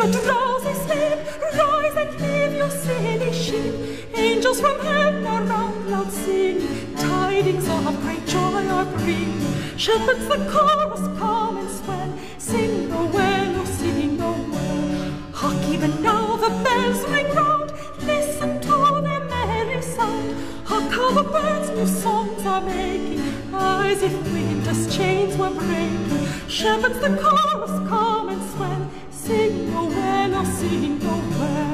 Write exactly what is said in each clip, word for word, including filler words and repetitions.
your drowsy sleep, rise and leave your silly sheep. Angels from heaven around loud sing, tidings of great joy are bringing. Shepherds the chorus come and swell, sing the well, oh sing the well. Hark, even now the bells ring round, listen to their merry sound. Hark how the birds new songs are making, as if winter's chains were breaking. Shepherds the chorus come and swell, sing the well, oh sing the well.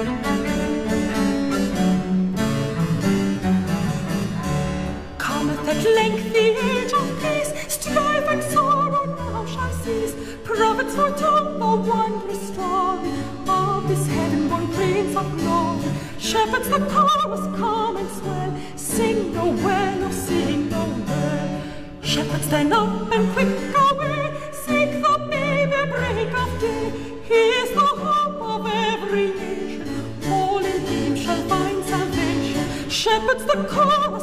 Cometh at length the age of peace, strife and sorrow now shall cease. Prophets foretold the wondrous story of this heaven-born Prince of Glory. Shepherds the chorus come and swell, sing the well, oh sing the well. Shepherds stand up and quick away, seek the baby at break of day. He is the hope of every nation, all in him shall find salvation. Shepherds the chorus